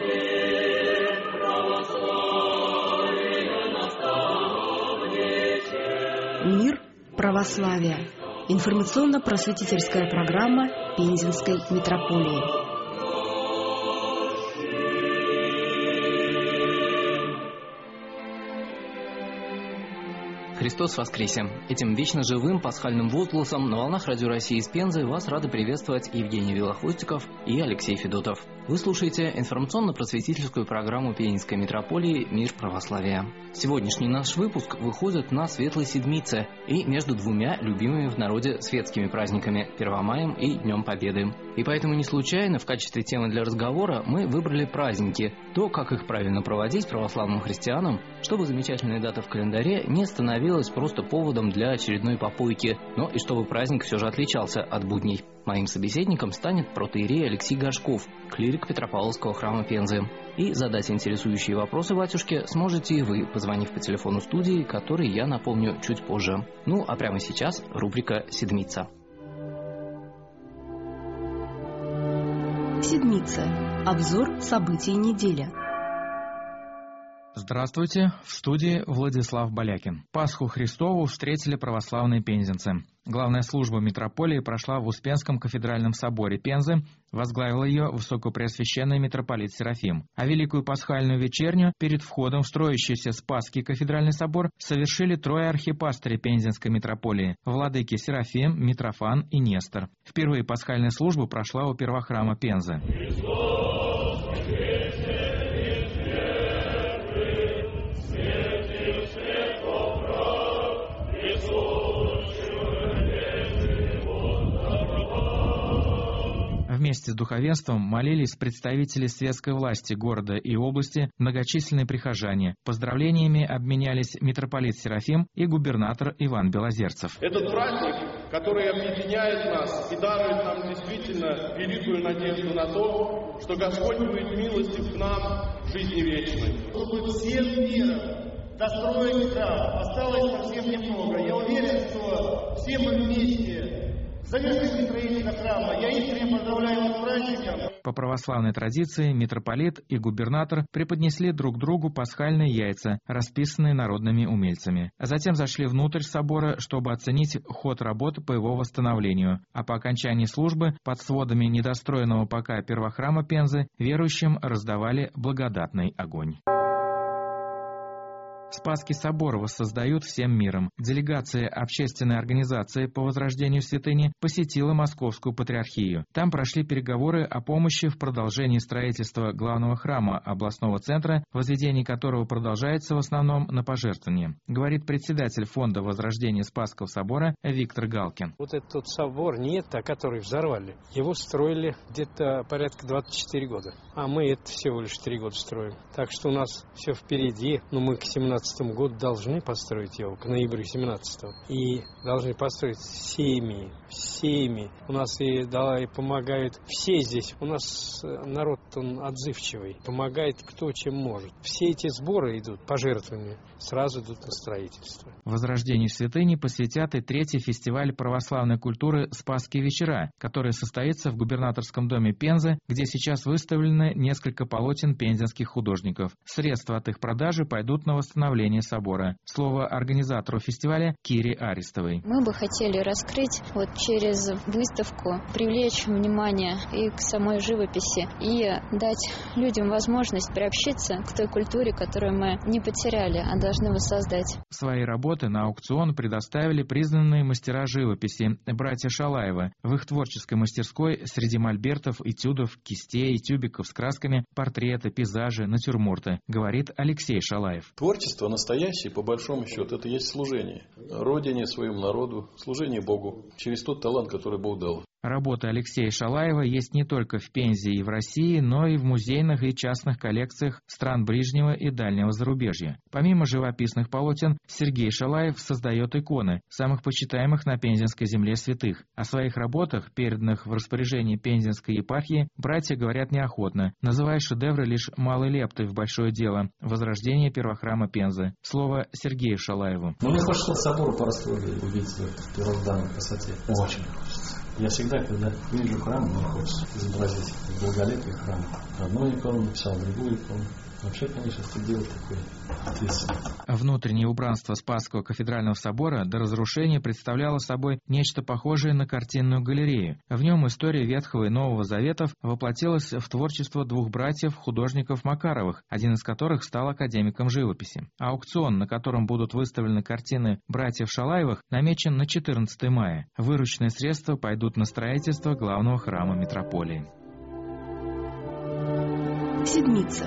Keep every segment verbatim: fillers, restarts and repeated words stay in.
Мир православия. Информационно-просветительская программа Пензенской митрополии. Христос воскресе! Этим вечно живым пасхальным возгласом на волнах Радио России из Пензы вас рады приветствовать Евгений Велохвостиков и Алексей Федотов. Вы слушаете информационно-просветительскую программу Пензенской митрополии «Мир православия». Сегодняшний наш выпуск выходит на Светлой Седмице и между двумя любимыми в народе светскими праздниками – Первомаем и Днем Победы. И поэтому не случайно в качестве темы для разговора мы выбрали праздники, то, как их правильно проводить православным христианам, чтобы замечательная дата в календаре не становилась просто поводом для очередной попойки, но и чтобы праздник все же отличался от будней. Моим собеседником станет протоиерей Алексей Горшков, клирик Петропавловского храма Пензы. И задать интересующие вопросы батюшке сможете и вы, позвонив по телефону студии, который я напомню чуть позже. Ну, а прямо сейчас рубрика «Седмица». Седмица. Обзор событий недели. Здравствуйте, в студии Владислав Балякин. Пасху Христову встретили православные пензенцы. Главная служба митрополии прошла в Успенском кафедральном соборе Пензы, возглавил ее высокопреосвященный митрополит Серафим. А Великую Пасхальную вечерню перед входом в строящийся Спасский кафедральный собор совершили трое архипастырей Пензенской митрополии – владыки Серафим, Митрофан и Нестор. Впервые пасхальная служба прошла у первохрама Пензы. Вместе с духовенством молились представители светской власти города и области, многочисленные прихожане. Поздравлениями обменялись митрополит Серафим и губернатор Иван Белозерцев. Этот праздник, который объединяет нас и дарует нам действительно великую надежду на то, что Господь будет милостив к нам в жизни вечной. Чтобы всем миром достроить храм, осталось совсем немного. Я уверен, что все мы вместе завершили строительство храма. Я искренне поздравляю вас с праздником. По православной традиции митрополит и губернатор преподнесли друг другу пасхальные яйца, расписанные народными умельцами. А затем зашли внутрь собора, чтобы оценить ход работ по его восстановлению. А по окончании службы под сводами недостроенного пока первохрама Пензы верующим раздавали благодатный огонь. Спасский собор воссоздают всем миром. Делегация общественной организации по возрождению святыни посетила Московскую патриархию. Там прошли переговоры о помощи в продолжении строительства главного храма областного центра, возведение которого продолжается в основном на пожертвования, говорит председатель фонда возрождения Спасского собора Виктор Галкин. Вот этот собор не это, который взорвали. Его строили где-то порядка двадцать четыре года. А мы это всего лишь три года строим. Так что у нас все впереди, но мы к семнадцатому году должны построить его, к ноябрю семнадцатого. И должны построить всеми, всеми. У нас и, да, и помогают все здесь. У нас народ, он отзывчивый. Помогает кто чем может. Все эти сборы идут, пожертвования, сразу идут на строительство. Возрождению святыни посвятят и третий фестиваль православной культуры «Спасские вечера», который состоится в губернаторском доме Пензы, где сейчас выставлены несколько полотен пензенских художников. Средства от их продажи пойдут на восстановление собора. Слово организатору фестиваля Кире Аристовой. Мы бы хотели раскрыть вот через выставку, привлечь внимание и к самой живописи, и дать людям возможность приобщиться к той культуре, которую мы не потеряли, а должны воссоздать. Свои работы на аукцион предоставили признанные мастера живописи братья Шалаевы. В их творческой мастерской среди мольбертов, этюдов, кистей, тюбиков с красками, портреты, пейзажи, натюрморты, говорит Алексей Шалаев. Творчество настоящее, по большому счету, это есть служение Родине, своему народу, служение Богу через тот талант, который Бог дал. Работы Алексея Шалаева есть не только в Пензе и в России, но и в музейных и частных коллекциях стран ближнего и дальнего зарубежья. Помимо живописных полотен, Сергей Шалаев создает иконы самых почитаемых на Пензенской земле святых. О своих работах, переданных в распоряжение Пензенской епархии, братья говорят неохотно, называя шедевры лишь малой лептой в большое дело – возрождение первохрама Пензы. Слово Сергею Шалаеву. Но мне хочется собору порастроили, увидеть в первозданной красоте. Очень хочется. Я всегда, когда вижу храм, мне хочется изобразить долголетний храм. Одну икону написал, другую икону. Вообще, конечно, это дело такое ответственное. Внутреннее убранство Спасского кафедрального собора до разрушения представляло собой нечто похожее на картинную галерею. В нем история Ветхого и Нового Заветов воплотилась в творчество двух братьев-художников Макаровых, один из которых стал академиком живописи. Аукцион, на котором будут выставлены картины братьев Шалаевых, намечен на четырнадцатое мая. Вырученные средства пойдут на строительство главного храма митрополии. Седмица.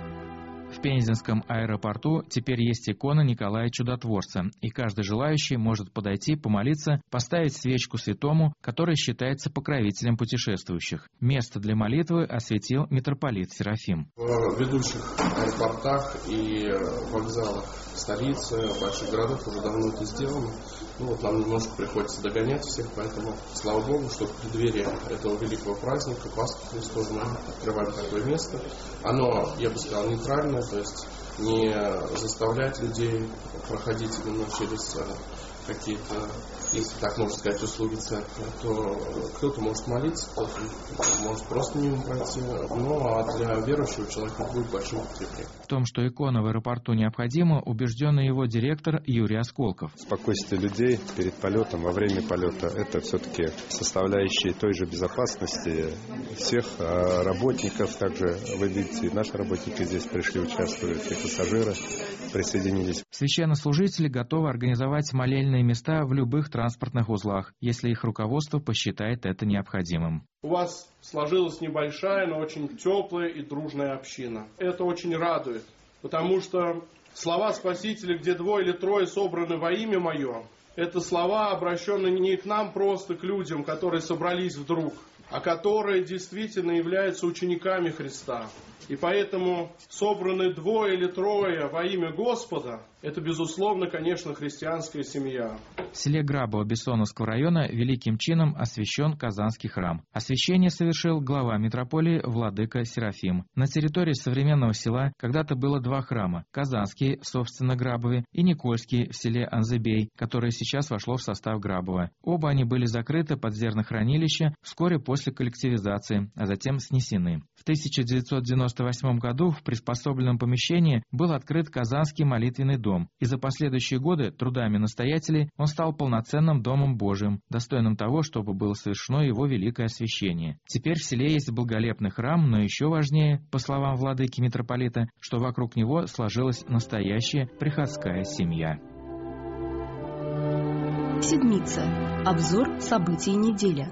В Пензенском аэропорту теперь есть икона Николая Чудотворца, и каждый желающий может подойти, помолиться, поставить свечку святому, который считается покровителем путешествующих. Место для молитвы осветил митрополит Серафим. В ведущих аэропортах и вокзалах столицы, больших городов уже давно это сделано. Ну вот нам немножко приходится догонять всех, поэтому слава Богу, что в преддверии этого великого праздника Пасхи Христовой мы открываем такое место. Оно, я бы сказал, нейтральное, то есть не заставлять людей проходить именно через какие-то, если так можно сказать, услуги церкви, то кто-то может молиться, кто-то может просто мимо пройти, ну а для верующего человека будет большим подкреплением. В том, что икона в аэропорту необходима, убежденный его директор Юрий Осколков. Спокойствие людей перед полетом, во время полета, это все-таки составляющие той же безопасности всех работников. Также вы видите, наши работники здесь пришли участвовать, и пассажиры присоединились. Священнослужители готовы организовать молельные места в любых транспортных узлах, если их руководство посчитает это необходимым. У вас сложилась небольшая, но очень теплая и дружная община. Это очень радует, потому что слова Спасителя, где двое или трое собраны во имя Мое, это слова, обращенные не к нам просто, к людям, которые собрались вдруг, а которые действительно являются учениками Христа. И поэтому собраны двое или трое во имя Господа, это, безусловно, конечно, христианская семья. В селе Грабово Бессоновского района великим чином освящен Казанский храм. Освящение совершил глава митрополии владыка Серафим. На территории современного села когда-то было два храма. Казанский, собственно, Грабове, и Никольский в селе Анзыбей, которое сейчас вошло в состав Грабова. Оба они были закрыты под зернохранилище вскоре после коллективизации, а затем снесены. В тысяча девятьсот девяносто восьмом году в приспособленном помещении был открыт Казанский молитвенный дом, и за последующие годы трудами настоятелей он стал полноценным Домом Божиим, достойным того, чтобы было совершено его великое освящение. Теперь в селе есть благолепный храм, но еще важнее, по словам владыки митрополита, что вокруг него сложилась настоящая приходская семья. Седмица. Обзор событий недели.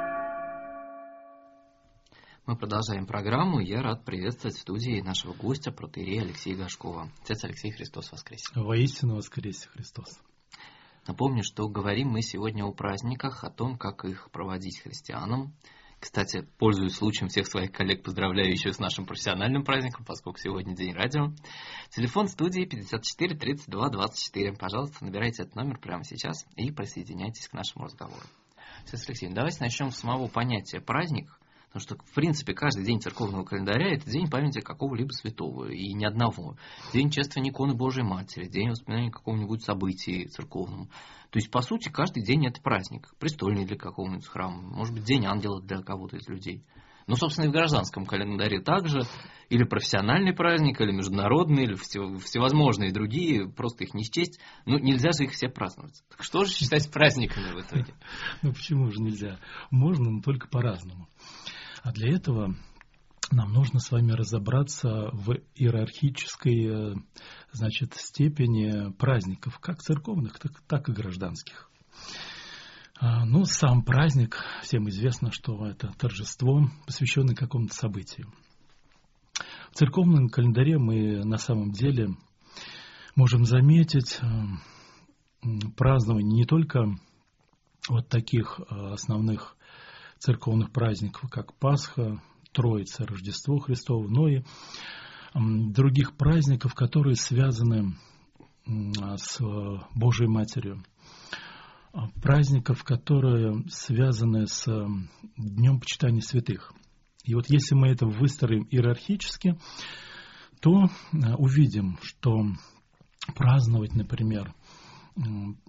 Мы продолжаем программу. Я рад приветствовать в студии нашего гостя, протоиерея Алексея Гашкова. Отец Алексей, Христос воскресе! Воистину воскресе Христос! Напомню, что говорим мы сегодня о праздниках, о том, как их проводить христианам. Кстати, пользуясь случаем, всех своих коллег поздравляю еще с нашим профессиональным праздником, поскольку сегодня день радио. Телефон студии пятьдесят четыре тридцать два двадцать четыре. Пожалуйста, набирайте этот номер прямо сейчас и присоединяйтесь к нашему разговору. Отец Алексей, давайте начнем с самого понятия «праздник». Потому что, в принципе, каждый день церковного календаря – это день памяти какого-либо святого, и ни одного. День чествования иконы Божией Матери, день воспоминания какого-нибудь события церковного. То есть, по сути, каждый день – это праздник. Престольный для какого-нибудь храма, может быть, день ангела для кого-то из людей. Ну, собственно, и в гражданском календаре также. Или профессиональный праздник, или международный, или всевозможные другие, просто их не счесть. Ну, нельзя же их все праздновать. Так что же считать праздниками в итоге? Ну, почему же нельзя? Можно, но только по-разному. А для этого нам нужно с вами разобраться в иерархической, значит, степени праздников, как церковных, так, так и гражданских. Ну, сам праздник, всем известно, что это торжество, посвященное какому-то событию. В церковном календаре мы на самом деле можем заметить празднование не только вот таких основных церковных праздников, как Пасха, Троица, Рождество Христово, но и других праздников, которые связаны с Божией Матерью. Праздников, которые связаны с Днем Почитания Святых. И вот если мы это выстроим иерархически, то увидим, что праздновать, например,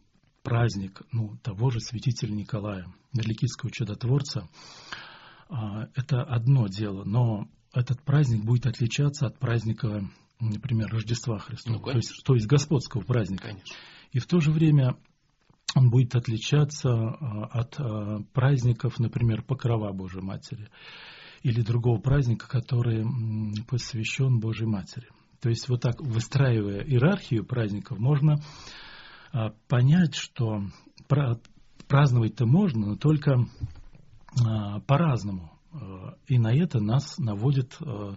праздник, ну, того же святителя Николая, Мирликийского чудотворца, это одно дело, но этот праздник будет отличаться от праздника, например, Рождества Христова, ну, то есть, то есть господского праздника. Конечно. И в то же время он будет отличаться от праздников, например, Покрова Божией Матери или другого праздника, который посвящен Божьей Матери. То есть вот так, выстраивая иерархию праздников, можно понять, что праздновать-то можно, но только по-разному. И на это нас наводит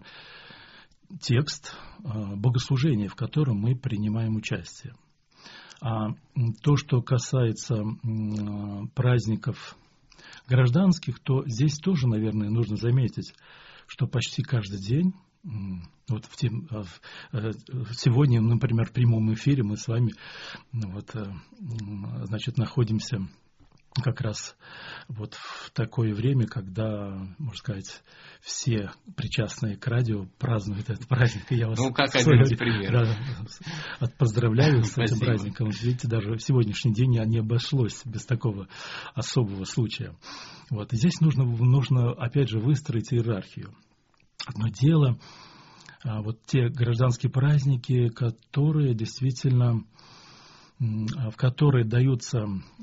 текст богослужения, в котором мы принимаем участие. А то, что касается праздников гражданских, то здесь тоже, наверное, нужно заметить, что почти каждый день, вот в тем, в, сегодня, например, в прямом эфире мы с вами вот, значит, находимся как раз вот в такое время, когда, можно сказать, все причастные к радио празднуют этот праздник. И я вас ну, как один пример. Да, поздравляю с этим праздником. Видите, даже в сегодняшний день не обошлось без такого особого случая. Вот. И здесь нужно, нужно, опять же, выстроить иерархию. Одно дело, вот те гражданские праздники, которые действительно, в которые даются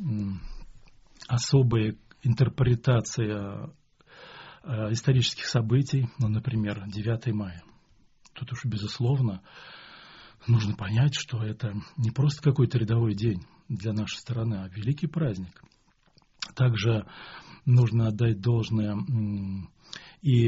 особые интерпретации исторических событий, ну, например, девятое мая. Тут уж, безусловно, нужно понять, что это не просто какой-то рядовой день для нашей страны, а великий праздник. Также нужно отдать должное и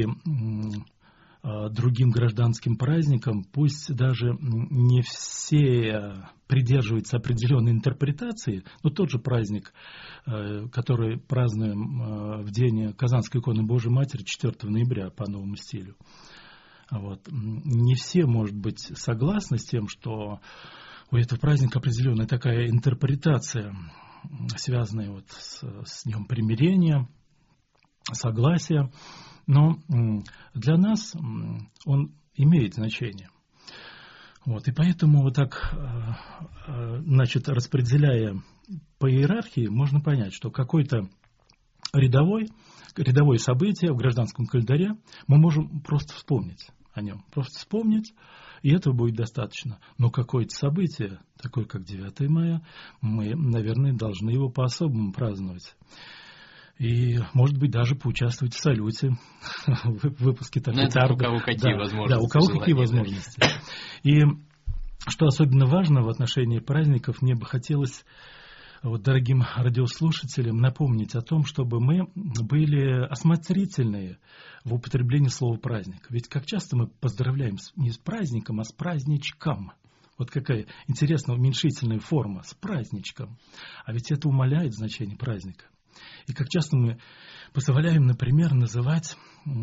другим гражданским праздникам, пусть даже не все придерживаются определенной интерпретации, но тот же праздник, который празднуем в день Казанской иконы Божией Матери, четвёртого ноября по новому стилю. Вот. Не все, может быть, согласны с тем, что у этого праздника определенная такая интерпретация, связанная вот с, с Днем Примирения, согласия. Но для нас он имеет значение. Вот, и поэтому вот так, значит, распределяя по иерархии, можно понять, что какой-то рядовой, рядовое событие в гражданском календаре мы можем просто вспомнить о нем. Просто вспомнить, и этого будет достаточно. Но какое-то событие, такое как девятое мая, мы, наверное, должны его по-особому праздновать. И, может быть, даже поучаствовать в салюте, в выпуске такой тарды. У кого какие да, возможности. Да, у кого желания, какие возможности. Да. И что особенно важно в отношении праздников, мне бы хотелось вот, дорогим радиослушателям напомнить о том, чтобы мы были осмотрительные в употреблении слова «праздник». Ведь как часто мы поздравляем не с праздником, а с праздничком. Вот какая интересная уменьшительная форма, с праздничком. А ведь это умаляет значение праздника. И как часто мы позволяем, например, называть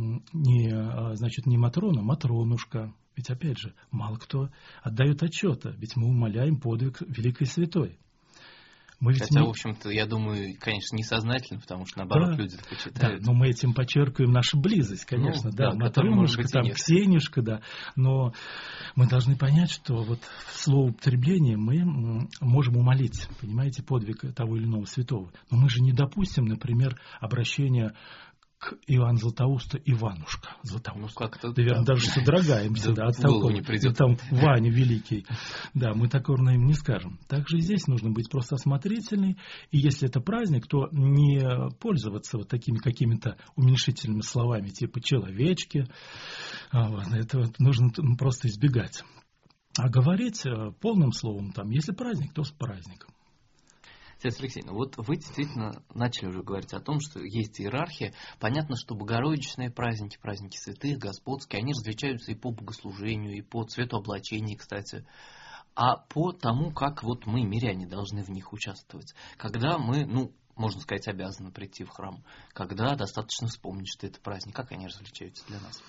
не, значит, не Матрона, а Матронушка. Ведь, опять же, мало кто отдает отчета, ведь мы умаляем подвиг великой святой. Мы Хотя, не... в общем-то, я думаю, конечно, несознательно, потому что, наоборот, да, люди так читают. Да, но мы этим подчеркиваем нашу близость, конечно, ну, да, да Матронушка, там, Ксенюшка, да, но мы должны понять, что вот в словоупотреблении мы можем умолить, понимаете, подвиг того или иного святого, но мы же не допустим, например, обращения к Иоанну Златоусту Иванушка. Златоуст. Ну, наверное, да, даже содрогаемся да, от того, там Ваня Великий. Да, мы такого, наверное, не скажем. Также и здесь нужно быть просто осмотрительной. И если это праздник, то не пользоваться вот такими какими-то уменьшительными словами, типа «человечки». Вот, это нужно просто избегать. А говорить полным словом, там, если праздник, то с праздником. Отец Алексей, ну вот вы действительно начали уже говорить о том, что есть иерархия. Понятно, что богородичные праздники, праздники святых, господские, они различаются и по богослужению, и по цвету облачения, кстати, а по тому, как вот мы, миряне, должны в них участвовать. Когда мы, ну, можно сказать, обязаны прийти в храм, когда достаточно вспомнить, что это праздник, как они различаются для нас?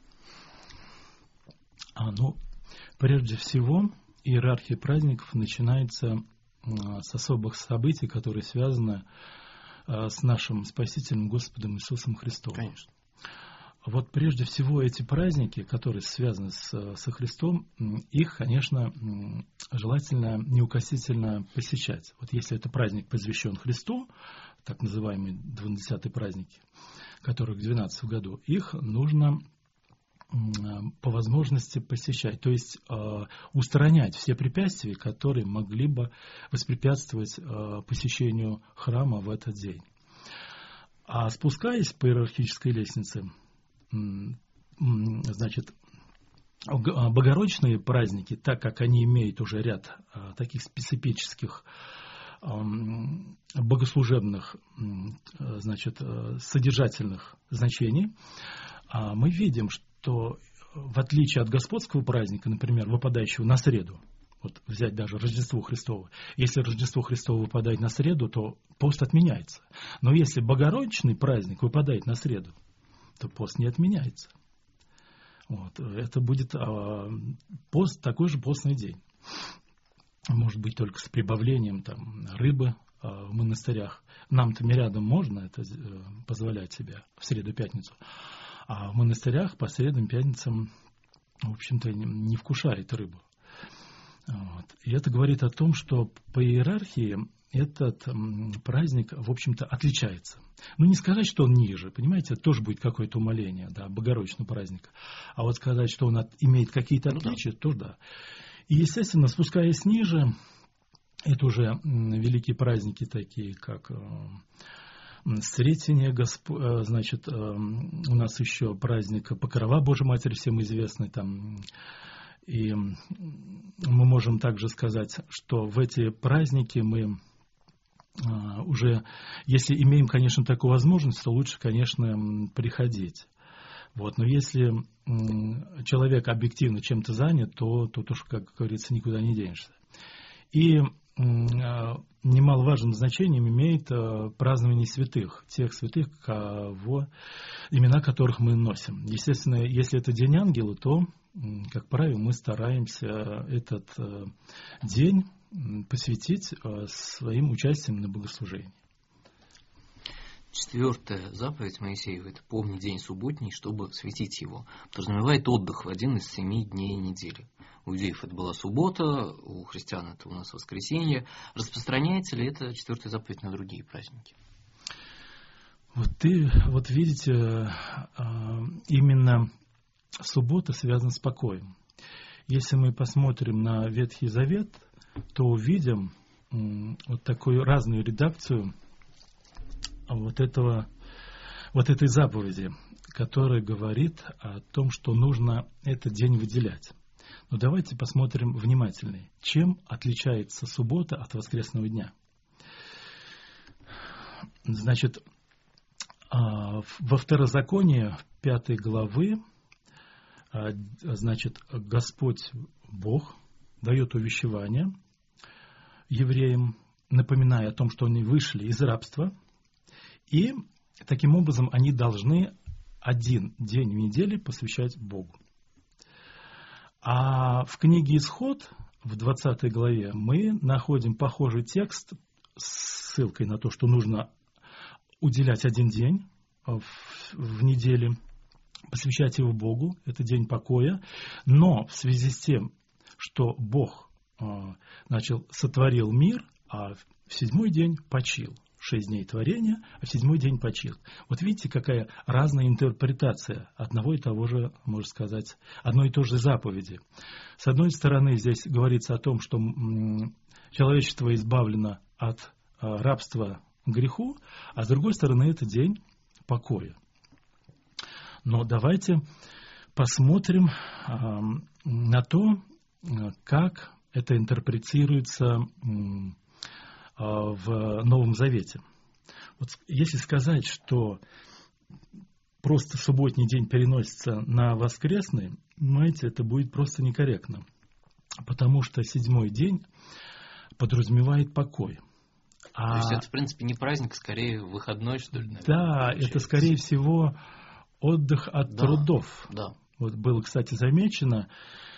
А, ну, прежде всего, иерархия праздников начинается с особых событий, которые связаны с нашим Спасителем Господом Иисусом Христом. Конечно. вот прежде всего эти праздники, которые связаны с, со Христом, их, конечно, желательно неукоснительно посещать. Вот если это праздник посвящен Христу, так называемые двунадесятые праздники, которые к двенадцатому году, их нужно по возможности посещать, то есть э, устранять все препятствия, которые могли бы воспрепятствовать э, посещению храма в этот день. А спускаясь по иерархической лестнице, э, значит, богородичные праздники, так как они имеют уже ряд э, таких специфических э, богослужебных, э, значит, э, содержательных значений, э, мы видим, что то в отличие от господского праздника, например, выпадающего на среду, вот взять даже Рождество Христово, если Рождество Христово выпадает на среду, то пост отменяется. Но если Богородичный праздник выпадает на среду, то пост не отменяется. Вот. Это будет а, пост, такой же постный день. Может быть, только с прибавлением там, рыбы а, в монастырях. Нам-то рядом можно это позволять себе в среду-пятницу. А в монастырях по средам, пятницам, в общем-то, не вкушает рыбу. Вот. И это говорит о том, что по иерархии этот праздник, в общем-то, отличается. Ну, не сказать, что он ниже, понимаете, это тоже будет какое-то умаление, да, богородичного праздника. А вот сказать, что он от, имеет какие-то отличия, ну, да. тоже да. И, естественно, спускаясь ниже, это уже великие праздники, такие как... Сретение, Госп... значит, у нас еще праздник Покрова Божьей Матери, всем известный там. И мы можем также сказать, что в эти праздники мы уже, если имеем, конечно, такую возможность, то лучше, конечно, приходить. Вот. Но если человек объективно чем-то занят, то тут уж, как говорится, никуда не денешься. И немаловажным значением имеет празднование святых, тех святых, кого, имена которых мы носим. Естественно, если это День Ангела, то, как правило, мы стараемся этот день посвятить своим участием на богослужении. Четвертая заповедь Моисеева – это «Помни день субботний, чтобы светить его». Подразумевает отдых в один из семи дней недели. У иудеев это была суббота, у христиан это у нас воскресенье. Распространяется ли эта четвертая заповедь на другие праздники? Вот ты, вот видите, именно суббота связана с покоем. Если мы посмотрим на Ветхий Завет, то увидим вот такую разную редакцию вот этого, вот этой заповеди, которая говорит о том, что нужно этот день выделять. Но давайте посмотрим внимательнее, чем отличается суббота от воскресного дня. Значит, во Второзаконии пятой главы, значит, Господь Бог дает увещевание евреям, напоминая о том, что они вышли из рабства, и таким образом они должны один день в неделю посвящать Богу. А в книге «Исход» в двадцатой главе мы находим похожий текст с ссылкой на то, что нужно уделять один день в, в неделе, посвящать его Богу, это день покоя, но в связи с тем, что Бог э, начал, сотворил мир, а в седьмой день почил. Шесть дней творения, а в седьмой день почил. Вот видите, какая разная интерпретация одного и того же, можно сказать, одной и той же заповеди. С одной стороны, здесь говорится о том, что человечество избавлено от рабства к греху, а с другой стороны, это день покоя. Но давайте посмотрим на то, как это интерпретируется в Новом Завете. Вот если сказать, что просто субботний день переносится на воскресный, понимаете, это будет просто некорректно. Потому что седьмой день подразумевает покой. А... То есть это, в принципе, не праздник, скорее выходной, что ли? Наверное, да, получается. Это, скорее всего, отдых от да, трудов. Да. Вот было, кстати, замечено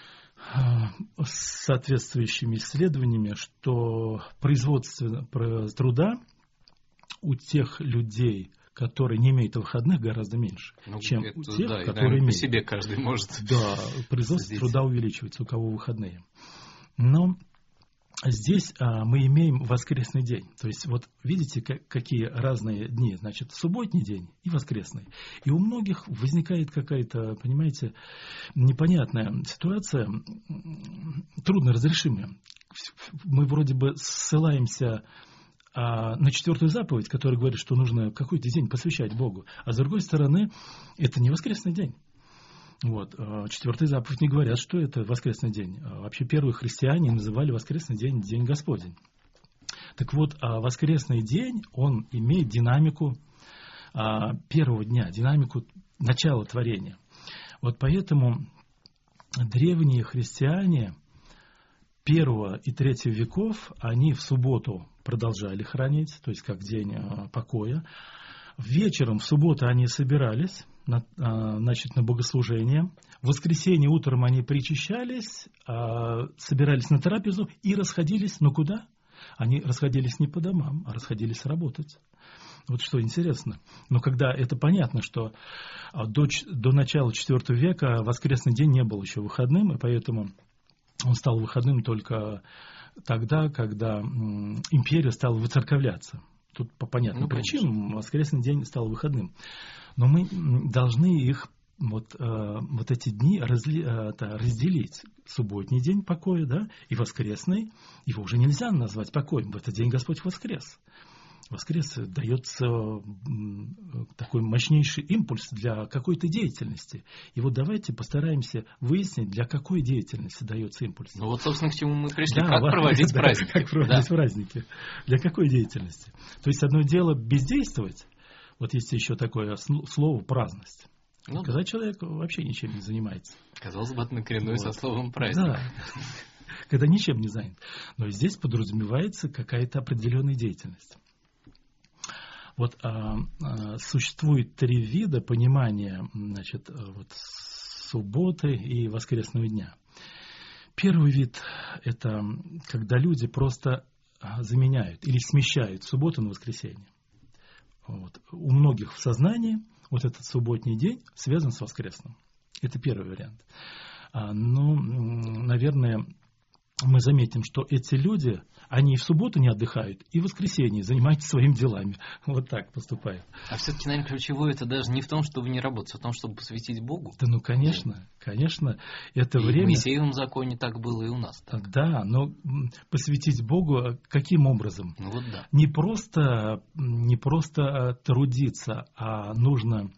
с соответствующими исследованиями, что производство труда у тех людей, которые не имеют выходных, гораздо меньше, ну, чем это, у тех, да, которые имеют. По себе каждый может. Да, производство труда увеличивается, у кого выходные. Но здесь а, мы имеем воскресный день. То есть, вот видите, как, какие разные дни. Значит, субботний день и воскресный. И у многих возникает какая-то, понимаете, непонятная ситуация, трудно разрешимая. Мы вроде бы ссылаемся а, на четвертую заповедь, которая говорит, что нужно какой-то день посвящать Богу. А с другой стороны, это не воскресный день. Вот. Четвертая заповедь не говорят, что это воскресный день. Вообще первые христиане называли воскресный день День Господень. Так вот, воскресный день, он имеет динамику первого дня, динамику начала творения. Вот поэтому древние христиане первого и третьего веков, они в субботу продолжали хранить, то есть как день покоя. Вечером в субботу они собирались, на, значит, на богослужение. В воскресенье утром они причащались, собирались на трапезу и расходились. Но куда? Они расходились не по домам, а расходились работать. Вот что интересно. Но когда это понятно, что до, до начала четвёртого века воскресный день не был еще выходным, и поэтому он стал выходным только тогда, когда империя стала выцерковляться. Тут по понятным ну, причинам воскресный день стал выходным. Но мы должны их, вот, э, вот эти дни разли, э, разделить. Субботний день покоя, да, и воскресный. Его уже нельзя назвать покоем. В этот день Господь воскрес. Воскрес дается такой мощнейший импульс для какой-то деятельности. И вот давайте постараемся выяснить, для какой деятельности дается импульс. Ну вот, собственно, к чему мы пришли. Да, как вот, проводить да, праздники. Как проводить да. праздники. Для какой деятельности? То есть одно дело бездействовать. Вот есть еще такое слово праздность. Ну, когда да. человек вообще ничем не занимается. Казалось бы, однокоренное вот. Со словом праздник. Да. Когда ничем не занят. Но здесь подразумевается какая-то определенная деятельность. Вот а, а, существует три вида понимания, значит, вот, субботы и воскресного дня. Первый вид – это когда люди просто заменяют или смещают субботу на воскресенье. Вот. У многих в сознании вот этот субботний день связан с воскресным. Это первый вариант. А, ну, наверное, мы заметим, что эти люди, они и в субботу не отдыхают, и в воскресенье занимаются своими делами. Вот так поступают. А все-таки, наверное, ключевое это даже не в том, чтобы не работать, а в том, чтобы посвятить Богу. Да, ну, конечно, конечно. Это и время... в Моисеевом законе так было, и у нас так. Да, но посвятить Богу каким образом? Ну, вот да. Не просто, не просто трудиться, а нужно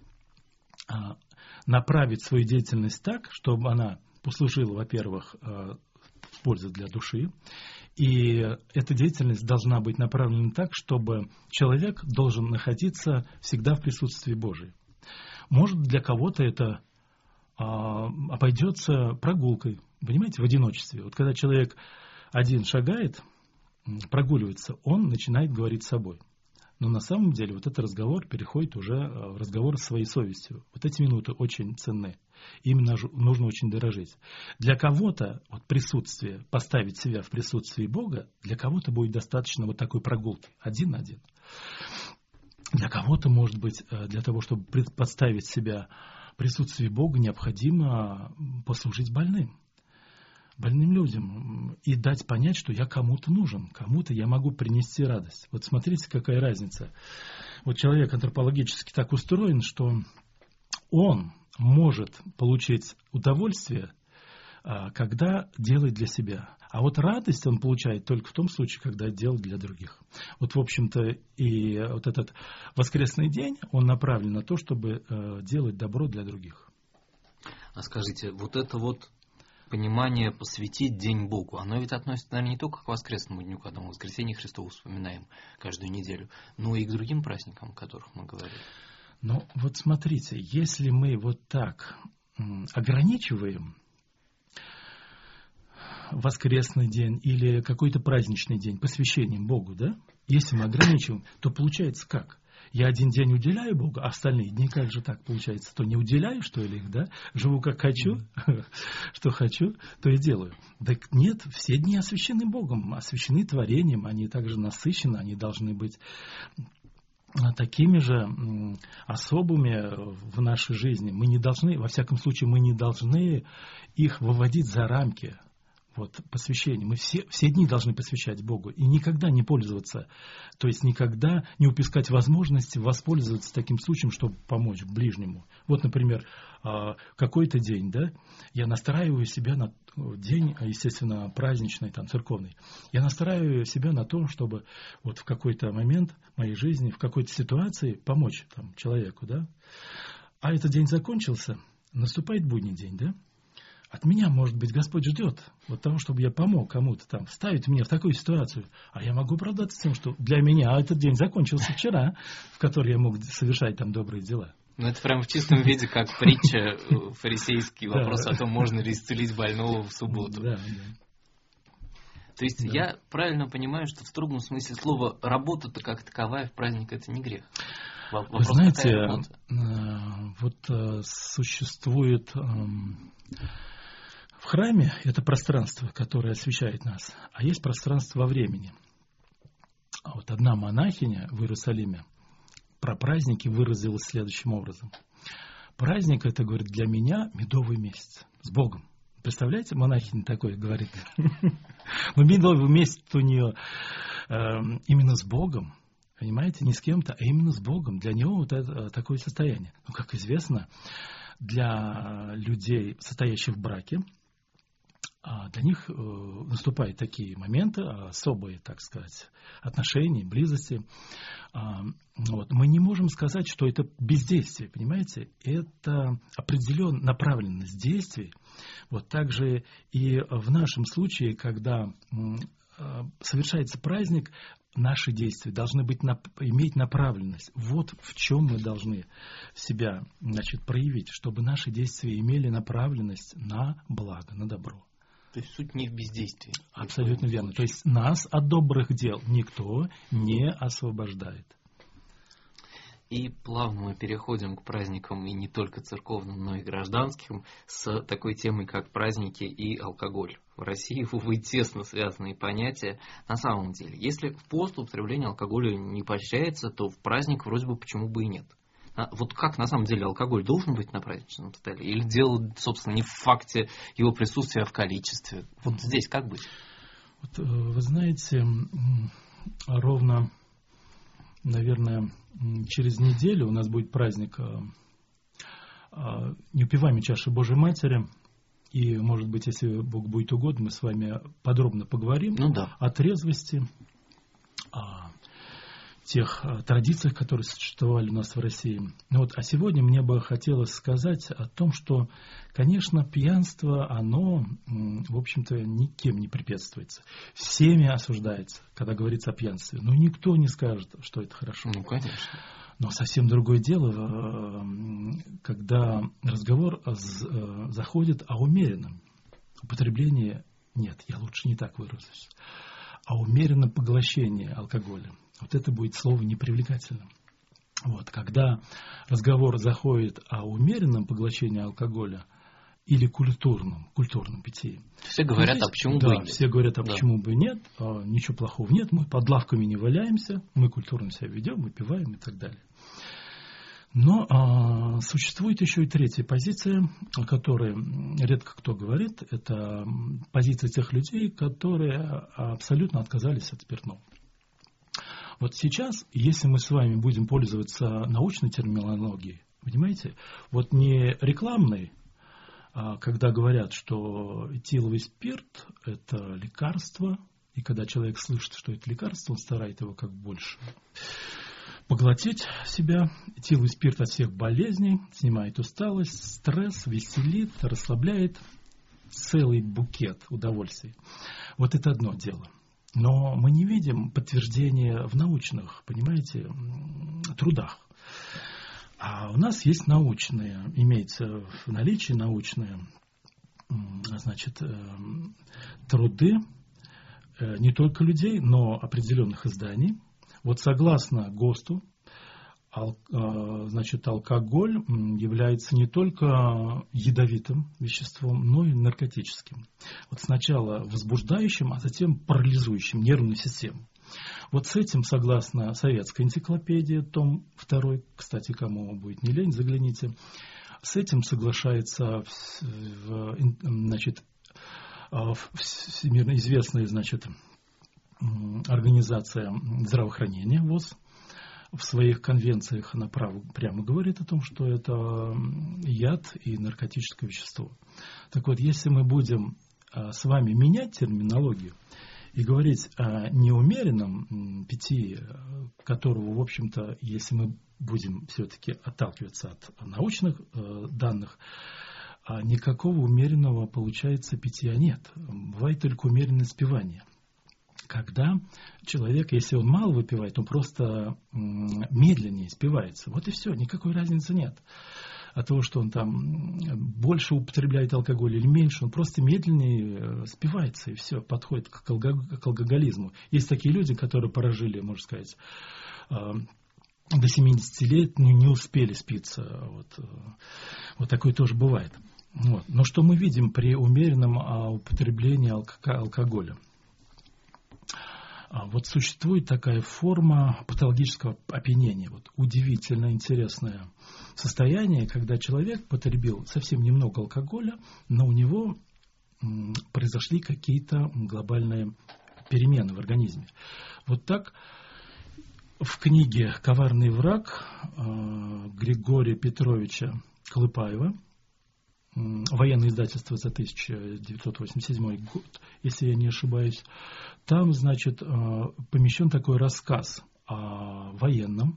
направить свою деятельность так, чтобы она послужила, во-первых, польза для души. И эта деятельность должна быть направлена так, чтобы человек должен находиться всегда в присутствии Божьем. Может, для кого-то это а, обойдется прогулкой, понимаете, в одиночестве. Вот когда человек один шагает, прогуливается, он начинает говорить с собой. Но на самом деле вот этот разговор переходит уже в разговор с своей совестью. Вот эти минуты очень ценны. Им нужно очень дорожить. Для кого-то вот присутствие, поставить себя в присутствии Бога, для кого-то будет достаточно вот такой прогулки, один на один. Для кого-то, может быть, для того, чтобы подставить себя в присутствии Бога, необходимо послужить больным. Больным людям и дать понять, что я кому-то нужен, кому-то я могу принести радость. Вот смотрите, какая разница. Вот человек антропологически так устроен, что он может получить удовольствие, когда делает для себя. А вот радость он получает только в том случае, когда делает для других. Вот, в общем-то, и вот этот воскресный день, он направлен на то, чтобы делать добро для других. А скажите, вот это вот понимание посвятить день Богу, оно ведь относится, наверное, не только к воскресному дню, когда мы в воскресенье Христово вспоминаем каждую неделю, но и к другим праздникам, о которых мы говорили. Ну, вот смотрите, если мы вот так ограничиваем воскресный день или какой-то праздничный день посвящением Богу, да, если мы ограничиваем, то получается как? Я один день уделяю Богу, а остальные дни как же так получается? То не уделяю, что ли, их, да? Живу как хочу, mm-hmm. что хочу, то и делаю. Так нет, все дни освящены Богом, освящены творением, они также насыщены, они должны быть такими же особыми в нашей жизни. Мы не должны, во всяком случае, мы не должны их выводить за рамки вот, посвящения. Мы все, все дни должны посвящать Богу и никогда не пользоваться, то есть никогда не упускать возможности воспользоваться таким случаем, чтобы помочь ближнему. Вот, например, какой-то день, да, я настраиваю себя на день, естественно, праздничный, там, церковный. Я настраиваю себя на то, чтобы вот в какой-то момент моей жизни, в какой-то ситуации помочь там, человеку, да. А этот день закончился, наступает будний день, да. От меня, может быть, Господь ждет вот того, чтобы я помог кому-то там, ставить меня в такую ситуацию. А я могу оправдаться тем, что для меня этот день закончился вчера, в который я мог совершать там добрые дела. Ну, это прям в чистом виде, как притча фарисейский вопрос о том, можно ли исцелить больного в субботу. Да, да. То есть да. Я правильно понимаю, что в строгом смысле слова работа-то как таковая в праздник это не грех. Вопрос, вы знаете, вот существует в храме это пространство, которое освещает нас, а есть пространство во времени. Вот одна монахиня в Иерусалиме про праздники выразилась следующим образом. Праздник это, говорит, для меня медовый месяц с Богом. Представляете, монахиня такое говорит. Но медовый месяц у нее именно с Богом. Понимаете, не с кем-то, а именно с Богом. Для него вот это такое состояние. Ну, как известно, для людей, состоящих в браке, для них наступают такие моменты, особые, так сказать, отношения, близости. Вот. Мы не можем сказать, что это бездействие, понимаете? Это определенная направленность действий. Вот также и в нашем случае, когда совершается праздник, наши действия должны быть, иметь направленность. Вот в чем мы должны себя, значит, проявить, чтобы наши действия имели направленность на благо, на добро. То есть суть не в бездействии. Абсолютно верно. То есть нас от добрых дел никто не освобождает. И плавно мы переходим к праздникам и не только церковным, но и гражданским, с такой темой, как праздники и алкоголь. В России, увы, тесно связанные понятия. На самом деле, если в пост употребление алкоголя не поощряется, то в праздник вроде бы почему бы и нет. А вот как на самом деле алкоголь должен быть на праздничном столе? Или дело, собственно, не в факте его присутствия, а в количестве? Вот здесь как быть? Вот, вы знаете, ровно, наверное, через неделю у нас будет праздник неупиваемой чаши Божьей Матери. И, может быть, если Бог будет угодно, мы с вами подробно поговорим ну, да. о трезвости, о тех традициях, которые существовали у нас в России. Вот, а сегодня мне бы хотелось сказать о том, что, конечно, пьянство, оно, в общем-то, никем не препятствуется. Всеми осуждается, когда говорится о пьянстве. Но никто не скажет, что это хорошо. Ну, конечно. Но совсем другое дело, когда разговор заходит о умеренном употреблении, нет, я лучше не так выразусь, о умеренном поглощении алкоголя. Вот это будет слово непривлекательным. Вот, когда разговор заходит о умеренном поглощении алкоголя или культурном, культурном питье. Все говорят, здесь, а почему да, бы и нет. Все говорят, а да. почему бы нет, а, ничего плохого нет, мы под лавками не валяемся, мы культурно себя ведем, выпиваем и так далее. Но а, существует еще и третья позиция, о которой редко кто говорит. Это позиция тех людей, которые абсолютно отказались от спиртного. Вот сейчас, если мы с вами будем пользоваться научной терминологией, понимаете, вот не рекламной, а когда говорят, что этиловый спирт – это лекарство, и когда человек слышит, что это лекарство, он старается его как больше поглотить себя. Этиловый спирт от всех болезней, снимает усталость, стресс, веселит, расслабляет, целый букет удовольствий. Вот это одно дело. Но мы не видим подтверждения в научных, понимаете, трудах. А у нас есть научные, имеется в наличии научные, значит, труды не только людей, но определенных изданий. Вот согласно ГОСТу, ал, значит, алкоголь является не только ядовитым веществом, но и наркотическим. Вот сначала возбуждающим, а затем парализующим нервную систему. Вот с этим, согласно советской энциклопедии, том второй, кстати, кому будет не лень, загляните, с этим соглашается в, значит, всемирно известная, значит, организация здравоохранения ВОЗ. В своих конвенциях она прямо, прямо говорит о том, что это яд и наркотическое вещество. Так вот, если мы будем с вами менять терминологию и говорить о неумеренном питье, которого, в общем-то, если мы будем все-таки отталкиваться от научных данных, никакого умеренного, получается, питья нет. Бывает только умеренное спивание. Когда человек, если он мало выпивает, он просто медленнее спивается. Вот и все, никакой разницы нет. От того, что он там больше употребляет алкоголь или меньше, он просто медленнее спивается, и все, подходит к алкоголизму. Есть такие люди, которые прожили, можно сказать, до семидесяти лет, не успели спиться. Вот, вот такое тоже бывает. Вот. Но что мы видим при умеренном употреблении алкоголя? Вот существует такая форма патологического опьянения. Вот удивительно интересное состояние, когда человек потребил совсем немного алкоголя, но у него произошли какие-то глобальные перемены в организме. Вот так в книге «Коварный враг» Григория Петровича Колыпаева, военное издательство за тысяча девятьсот восемьдесят седьмой год, если я не ошибаюсь, там, значит, помещен такой рассказ о военном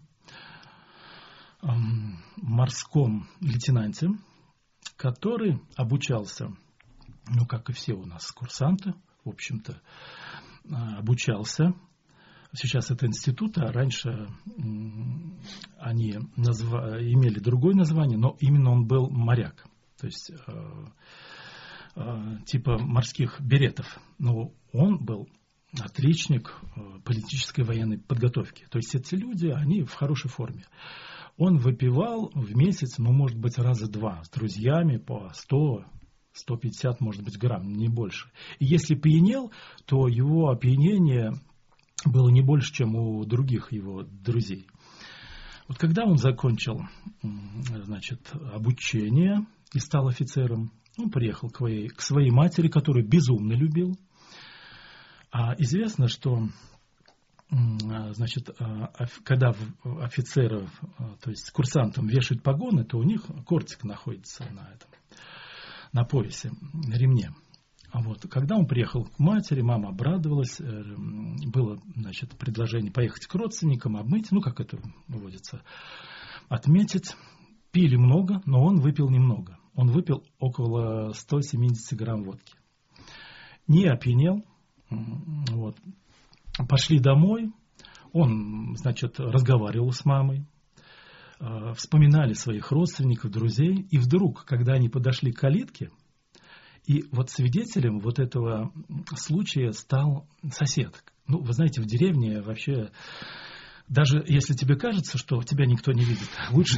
морском лейтенанте, который обучался, ну, как и все у нас курсанты, в общем-то, обучался. Сейчас это институт, а раньше они назва... имели другое название, но именно он был моряк. То есть э, э, типа морских беретов. Но он был отличник э, политической военной подготовки. То есть эти люди, они в хорошей форме. Он выпивал в месяц, ну, может быть, раза два с друзьями по сто - сто пятьдесят, может быть, грамм, не больше. И если пьянел, то его опьянение было не больше, чем у других его друзей. Вот когда он закончил, значит, обучение и стал офицером, он приехал к своей, к своей матери, которую безумно любил. А известно, что, значит, когда офицеров, то есть курсантам вешают погоны, то у них кортик находится на этом, на поясе, на ремне. А вот, когда он приехал к матери, мама обрадовалась, было, значит, предложение поехать к родственникам, обмыть, ну, как это выводится, отметить. Пили много, но он выпил немного. Он выпил около ста семидесяти грамм водки. Не опьянел. Вот. Пошли домой. Он, значит, разговаривал с мамой. Вспоминали своих родственников, друзей. И вдруг, когда они подошли к калитке, и вот свидетелем вот этого случая стал сосед. Ну, вы знаете, в деревне вообще, даже если тебе кажется, что тебя никто не видит, лучше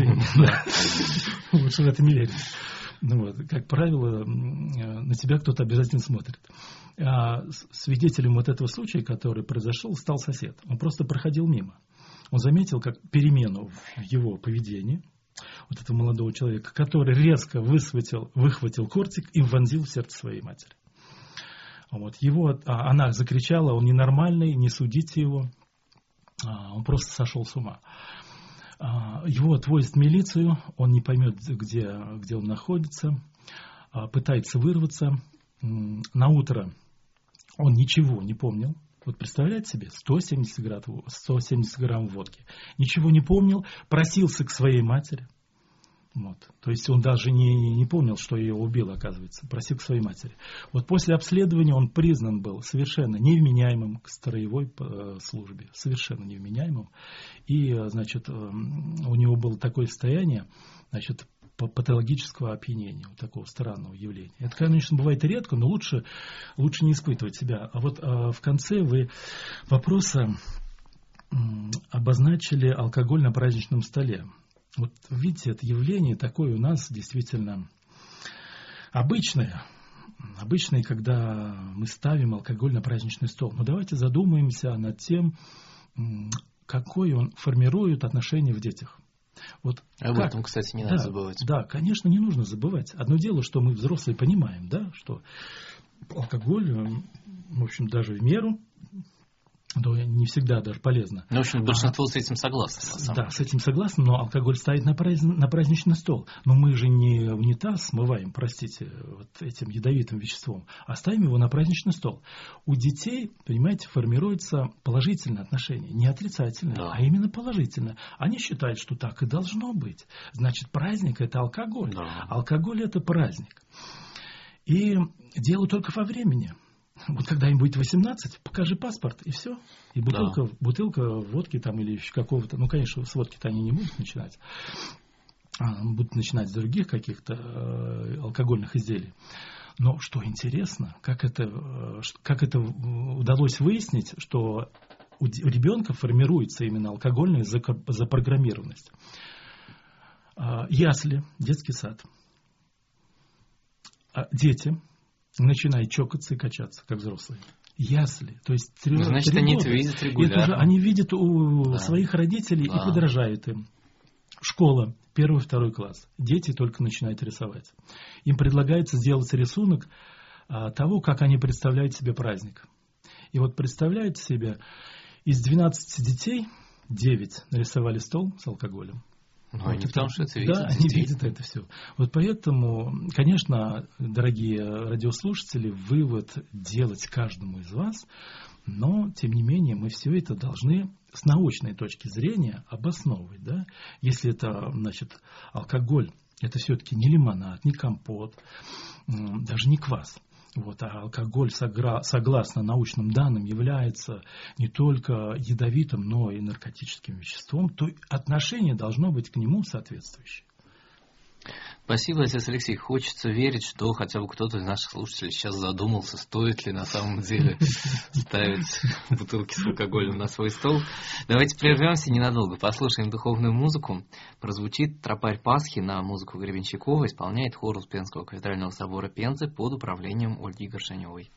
в это не верить. Ну, вот, как правило, на тебя кто-то обязательно смотрит. А свидетелем вот этого случая, который произошел, стал сосед. Он просто проходил мимо. Он заметил как перемену в его поведении вот этого молодого человека, который резко высхватил, выхватил кортик и вонзил в сердце своей матери. Вот. Его, а она закричала: он ненормальный, не судите его, а, он просто сошел с ума. А, его отвозят в милицию, он не поймет, где, где он находится, а, пытается вырваться. На утро он ничего не помнил. Вот представляете себе, сто семьдесят грамм водки. Ничего не помнил, просился к своей матери. Вот. То есть он даже не, не помнил, что ее убил, оказывается. Просил к своей матери. Вот после обследования он признан был совершенно невменяемым к строевой э, службе. Совершенно невменяемым. И, значит, э, у него было такое состояние, значит, патологического опьянения, вот такого странного явления. Это, конечно, бывает и редко, но лучше, лучше не испытывать себя. А вот а, в конце вы вопроса м, обозначили алкоголь на праздничном столе. Вот видите, это явление такое у нас действительно обычное. обычный, когда мы ставим алкоголь на праздничный стол. Но давайте задумаемся над тем, какое он формирует отношение в детях. Вот Об как? этом, кстати, не да, надо забывать. Да, конечно, не нужно забывать. Одно дело, что мы, взрослые, понимаем, да, что алкоголь, в общем, даже в меру, но не всегда даже полезно. Ну, в общем, большинство а, с этим согласно. Да, с этим согласно, но алкоголь ставит на, праздн... на праздничный стол. Но мы же не унитаз смываем, простите, вот этим ядовитым веществом, а ставим его на праздничный стол. У детей, понимаете, формируется положительное отношение, не отрицательное, да. а именно положительное. Они считают, что так и должно быть. Значит, праздник – это алкоголь. Да. Алкоголь – это праздник. И дело только во времени. Вот когда им будет восемнадцать, покажи паспорт, и все. И бутылка, да. бутылка водки там или какого-то... Ну, конечно, с водки-то они не будут начинать. А, будут начинать с других каких-то э, алкогольных изделий. Но что интересно, как это, э, как это удалось выяснить, что у ребенка формируется именно алкогольная запрограммированность. Э, ясли, детский сад. А дети... начинают чокаться и качаться, как взрослые. Ясли. То есть три, Значит, три они года. это видят регулярно. Это же они видят у да. своих родителей да. и подражают им. Школа, первый, второй класс. Дети только начинают рисовать. Им предлагается сделать рисунок а, того, как они представляют себе праздник. И вот представляют себе, из двенадцати детей девять нарисовали стол с алкоголем. Ну, вот они это, потому что это видят. Да, они видят это все. Вот поэтому, конечно, дорогие радиослушатели, вывод делать каждому из вас, но, тем не менее, мы все это должны с научной точки зрения обосновывать. Да? Если это, значит, алкоголь, это все-таки не лимонад, не компот, даже не квас. Вот, а алкоголь, согласно научным данным, является не только ядовитым, но и наркотическим веществом, то отношение должно быть к нему соответствующее. Спасибо, отец Алексей. Хочется верить, что хотя бы кто-то из наших слушателей сейчас задумался, стоит ли на самом деле ставить бутылки с алкоголем на свой стол. Давайте прервемся ненадолго, послушаем духовную музыку. Прозвучит «Тропарь Пасхи» на музыку Гребенщикова, исполняет хор Успенского кафедрального собора Пензы под управлением Ольги Горшеневой.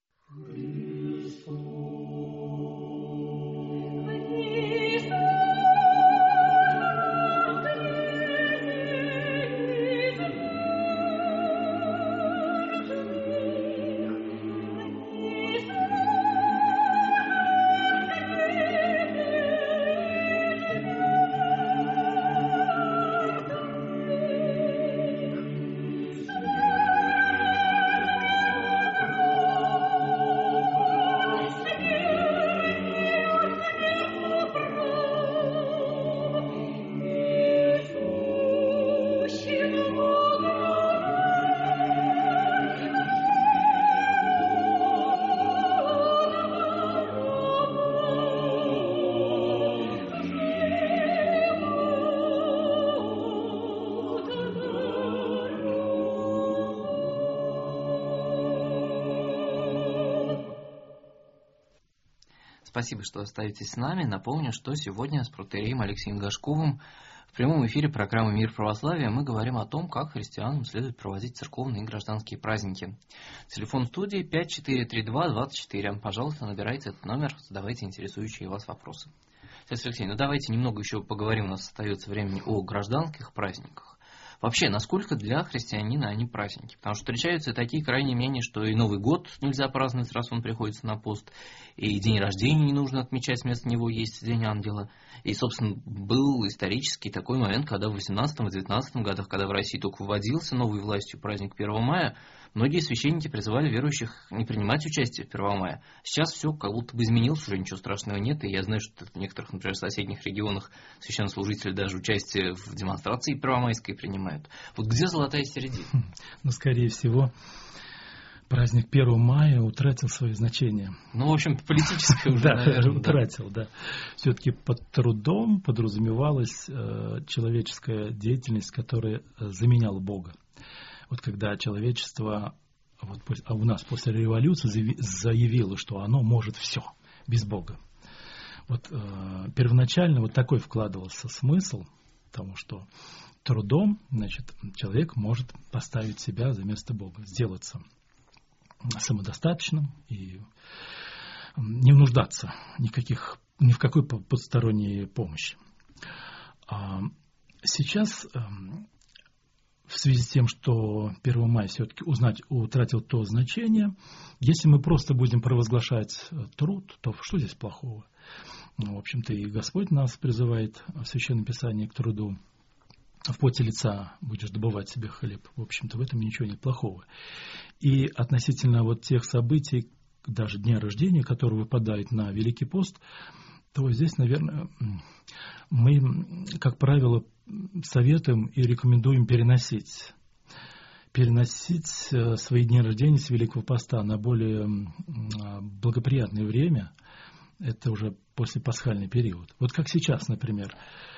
Спасибо, что остаетесь с нами. Напомню, что сегодня с протоиереем Алексеем Гашковым в прямом эфире программы «Мир православия» мы говорим о том, как христианам следует проводить церковные и гражданские праздники. Телефон студии пять четыре три два двадцать четыре. Пожалуйста, набирайте этот номер, задавайте интересующие вас вопросы. Отец Алексей, ну давайте немного еще поговорим, у нас остается времени, о гражданских праздниках. Вообще, насколько для христианина они праздники? Потому что встречаются и такие крайние мнения, что и Новый год нельзя праздновать, раз он приходится на пост, и день рождения не нужно отмечать, вместо него есть День Ангела. И, собственно, был исторический такой момент, когда в восемнадцатом-девятнадцатом годах, когда в России только вводился новой властью праздник первого мая, многие священники призывали верующих не принимать участие в первого мая. Сейчас все как будто бы изменилось, уже ничего страшного нет. И я знаю, что в некоторых, например, соседних регионах священнослужители даже участие в демонстрации первомайской принимают. Вот где золотая середина? Ну, скорее всего, праздник первого мая утратил свое значение. Ну, в общем, политическое уже, наверное. Утратил, да. Все-таки под трудом подразумевалась человеческая деятельность, которая заменяла Бога. Вот когда человечество, вот, а у нас после революции заявило, что оно может все без Бога. Вот э, первоначально вот такой вкладывался смысл, потому что трудом, значит, человек может поставить себя за место Бога, сделаться. самодостаточным и не нуждаться никаких, ни в какой посторонней помощи. Сейчас, в связи с тем, что первого мая все-таки узнать утратил то значение, если мы просто будем провозглашать труд, то что здесь плохого? Ну, в общем-то, и Господь нас призывает в Священном Писании к труду. В поте лица будешь добывать себе хлеб. В общем-то, в этом ничего нет плохого. И относительно вот тех событий, даже дня рождения, который выпадает на Великий пост, то здесь, наверное, мы, как правило, советуем и рекомендуем переносить. Переносить свои дни рождения с Великого поста на более благоприятное время. Это уже после пасхальный период. Вот как сейчас, например.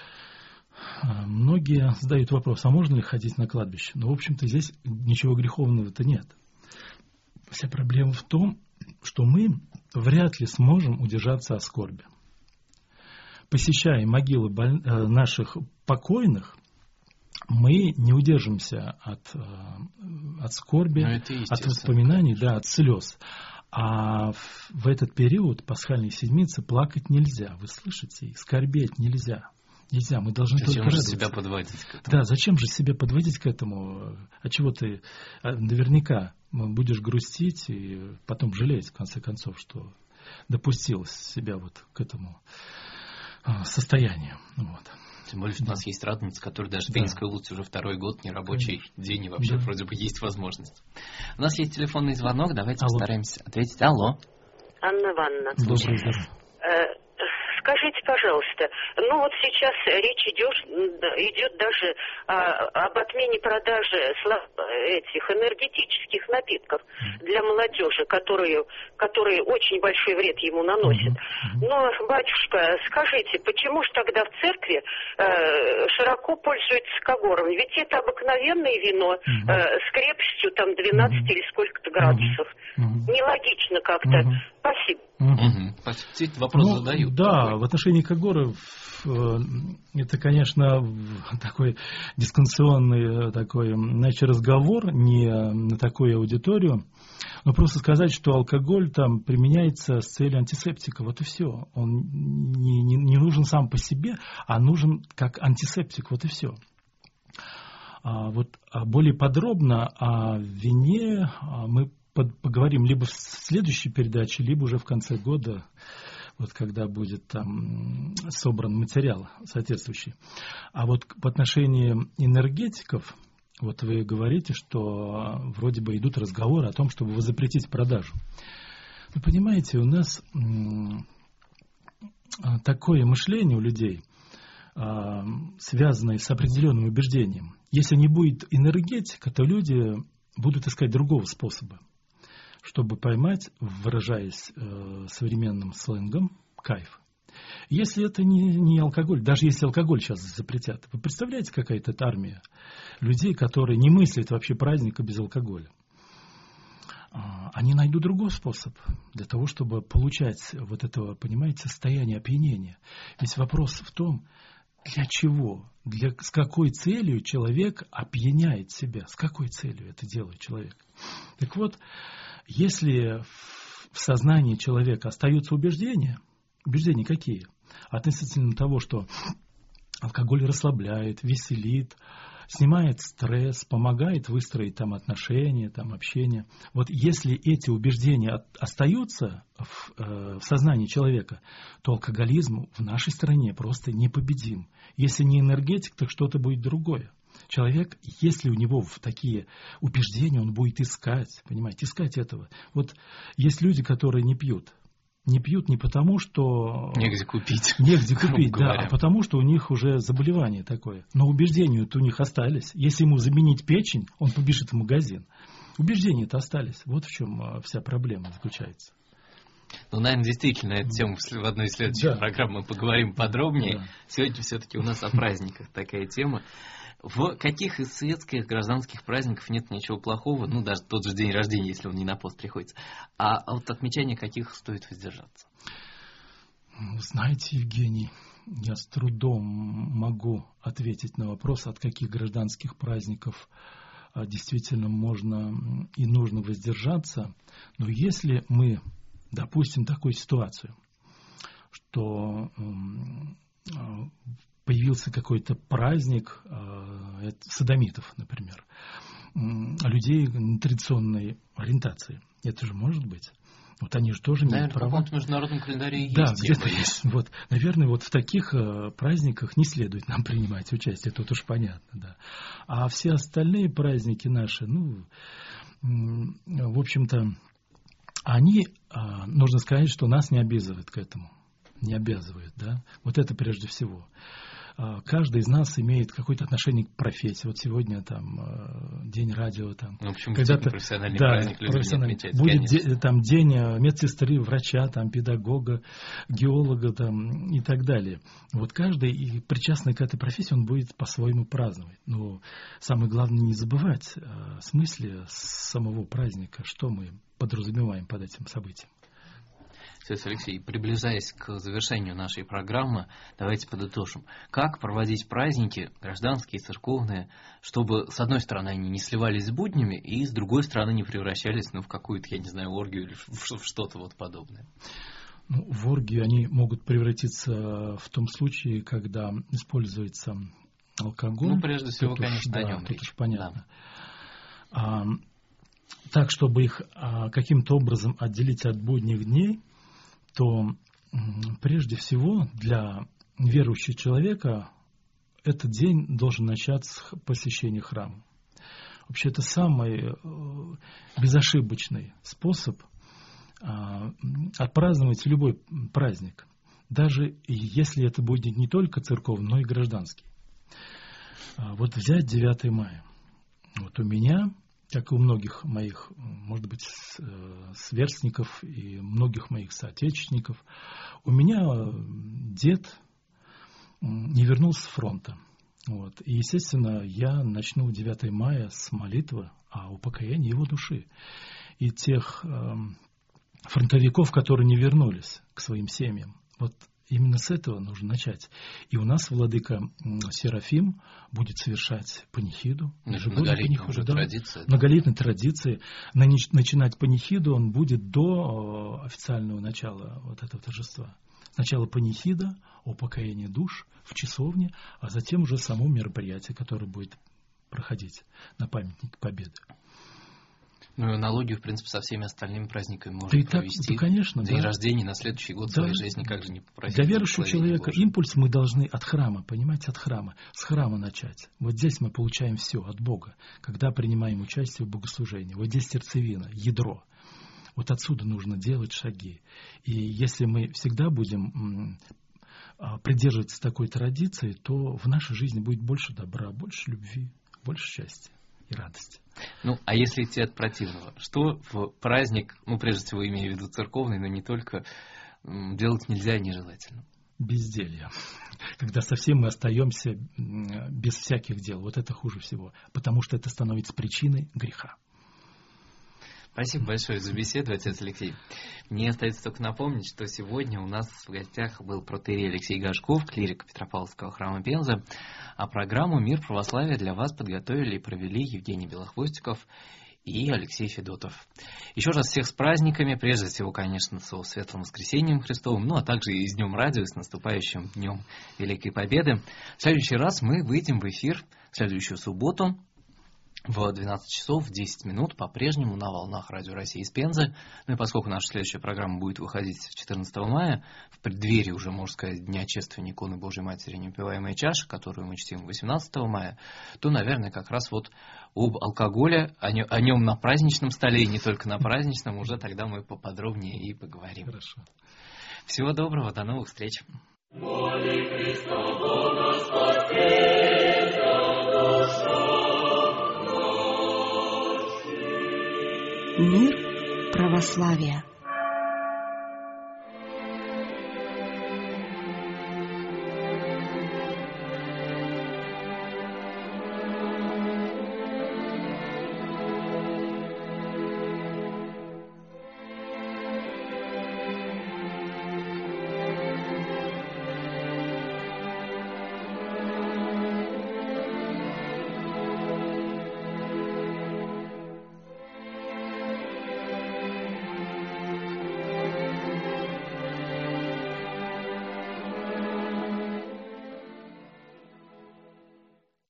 Многие задают вопрос, а можно ли ходить на кладбище? Но, в общем-то, здесь ничего греховного-то нет. Вся проблема в том, что мы вряд ли сможем удержаться от скорби. Посещая могилы боль... наших покойных, мы не удержимся от, от скорби, от воспоминаний, да, от слез. А в этот период пасхальной седмицы плакать нельзя, вы слышите, и скорбеть нельзя. Нельзя, мы должны зачем только же радоваться. себя подводить к этому? Да, зачем же себя подводить к этому? А чего ты наверняка будешь грустить и потом жалеть, в конце концов, что допустил себя вот к этому состоянию. Вот. Тем более, что да. У нас есть радница, которая даже в да. Пензенской улице уже второй год, не рабочий Конечно. День, и вообще да. вроде бы есть возможность. У нас есть телефонный звонок, давайте Алло. постараемся ответить. Алло. Анна Ивановна. Добрый день. Скажите, пожалуйста, ну вот сейчас речь идет, идет даже а, об отмене продажи этих энергетических напитков для молодежи, которые, которые очень большой вред ему наносят. Но, батюшка, скажите, почему же тогда в церкви э, широко пользуются когором? Ведь это обыкновенное вино э, с крепостью там двенадцать или сколько-то градусов. Нелогично как-то. Спасибо. Угу. Вопрос ну, задают. Да, такой. В отношении когоров это, конечно, такой дискуссионный такой, значит, разговор, не на такую аудиторию, но просто сказать, что алкоголь там применяется с целью антисептика, вот и все. Он не, не, не нужен сам по себе, а нужен как антисептик, вот и все. А вот более подробно о вине мы поговорим либо в следующей передаче, либо уже в конце года, вот когда будет там собран материал соответствующий. А вот в отношении энергетиков, вот вы говорите, что вроде бы идут разговоры о том, чтобы запретить продажу. Вы понимаете, у нас такое мышление у людей, связанное с определенным убеждением. Если не будет энергетика, то люди будут искать другого способа, чтобы поймать, выражаясь э, современным сленгом, кайф. Если это не, не алкоголь, даже если алкоголь сейчас запретят, вы представляете, какая-то армия людей, которые не мыслят вообще праздника без алкоголя. А, они найдут другой способ для того, чтобы получать вот это, понимаете, состояние опьянения. Ведь вопрос в том, для чего, для, с какой целью человек опьяняет себя, с какой целью это делает человек. Так вот, если в сознании человека остаются убеждения, убеждения какие? Относительно того, что алкоголь расслабляет, веселит, снимает стресс, помогает выстроить там отношения, там общение. Вот если эти убеждения остаются в, э, в сознании человека, то алкоголизм в нашей стране просто непобедим. Если не энергетик, то что-то будет другое. Человек, если у него такие убеждения, он будет искать, понимаете, искать этого. Вот есть люди, которые не пьют. Не пьют не потому, что... Негде купить. Негде купить, да, а потому, что у них уже заболевание такое. Но убеждения-то у них остались. Если ему заменить печень, он побежит в магазин. Убеждения-то остались. Вот в чем вся проблема заключается. Ну, наверное, действительно, эту тему в одной из следующих да. программ мы поговорим подробнее. Да. Сегодня все-таки у нас о праздниках такая тема. В каких из светских гражданских праздников нет ничего плохого, ну, даже тот же день рождения, если он не на пост приходится, а от отмечания каких стоит воздержаться? Знаете, Евгений, я с трудом могу ответить на вопрос, от каких гражданских праздников действительно можно и нужно воздержаться. Но если мы допустим такую ситуацию, что появился какой-то праздник содомитов, например, людей традиционной ориентации, это же может быть. Вот они же тоже имеют право. В каком-то международном календаре есть. Да, где-то есть. Вот, наверное, вот в таких э, праздниках не следует нам принимать участие, тут уж понятно, да. А все остальные праздники наши, ну, м- в общем-то, они, э, нужно сказать, что нас не обязывают к этому. Не обязывают, да. Вот это прежде всего. Каждый из нас имеет какое-то отношение к профессии. Вот сегодня там день радио, там, ну, почему когда-то профессиональный да, праздник люди не отмечают, будет де, там день медсестры, врача, там педагога, геолога, там и так далее. Вот каждый и причастный к этой профессии, он будет по-своему праздновать. Но самое главное не забывать о смысле самого праздника, что мы подразумеваем под этим событием. Алексей, приближаясь к завершению нашей программы, давайте подытожим. Как проводить праздники, гражданские, церковные, чтобы, с одной стороны, они не сливались с буднями, и, с другой стороны, не превращались ну, в какую-то, я не знаю, оргию или в что-то вот подобное? Ну, в оргию они могут превратиться в том случае, когда используется алкоголь. Ну, прежде всего, тут конечно, уж, о да, нем тут речь. уж понятно. Да. А, так, чтобы их а, каким-то образом отделить от будних дней, то прежде всего для верующего человека этот день должен начаться с посещения храма. Вообще это самый безошибочный способ отпраздновать любой праздник, даже если это будет не только церковный, но и гражданский. Вот взять девятое мая. Вот у меня, как и у многих моих, может быть, сверстников и многих моих соотечественников, у меня дед не вернулся с фронта. Вот. И, естественно, я начну девятое мая с молитвы о упокоении его души. И тех э, фронтовиков, которые не вернулись к своим семьям. Вот именно с этого нужно начать. И у нас владыка Серафим будет совершать панихиду. Многолетняя уже да, традиция. Многолетняя традиция. Начинать панихиду он будет до официального начала вот этого торжества. Сначала панихида, упокоение душ в часовне, а затем уже само мероприятие, которое будет проходить на памятнике Победы. Ну, и аналогию, в принципе, со всеми остальными праздниками можно да провести. Так, да, конечно, День да. рождения на следующий год да. своей жизни, как же не попросить. Для верующего человека Божьего. Импульс мы должны от храма, понимаете, от храма, с храма начать. Вот здесь мы получаем все от Бога, когда принимаем участие в богослужении. Вот здесь сердцевина, ядро. Вот отсюда нужно делать шаги. И если мы всегда будем придерживаться такой традиции, то в нашей жизни будет больше добра, больше любви, больше счастья и радости. Ну, а если идти от противного, что в праздник, ну, прежде всего, имею в виду церковный, но не только, делать нельзя и нежелательно? Безделье. Когда совсем мы остаемся без всяких дел. Вот это хуже всего, потому что это становится причиной греха. Спасибо большое за беседу, отец Алексей. Мне остается только напомнить, что сегодня у нас в гостях был протоиерей Алексей Гашков, клирик Петропавловского храма Пензы, а программу «Мир православия» для вас подготовили и провели Евгений Белохвостиков и Алексей Федотов. Еще раз всех с праздниками, прежде всего, конечно, со Светлым Воскресением Христовым, ну а также и с Днем Радио, с наступающим Днем Великой Победы. В следующий раз мы выйдем в эфир в следующую субботу, в двенадцать часов десять минут по-прежнему на волнах Радио России из Пензы. Ну и поскольку наша следующая программа будет выходить четырнадцатого мая, в преддверии уже, можно сказать, Дня чествования иконы Божьей Матери Неупиваемая чаша, которую мы чтим восемнадцатого мая, то, наверное, как раз вот об алкоголе, о нем, о нем на праздничном столе, и не только на праздничном, уже тогда мы поподробнее и поговорим. Хорошо. Всего доброго, до новых встреч. Мир православия.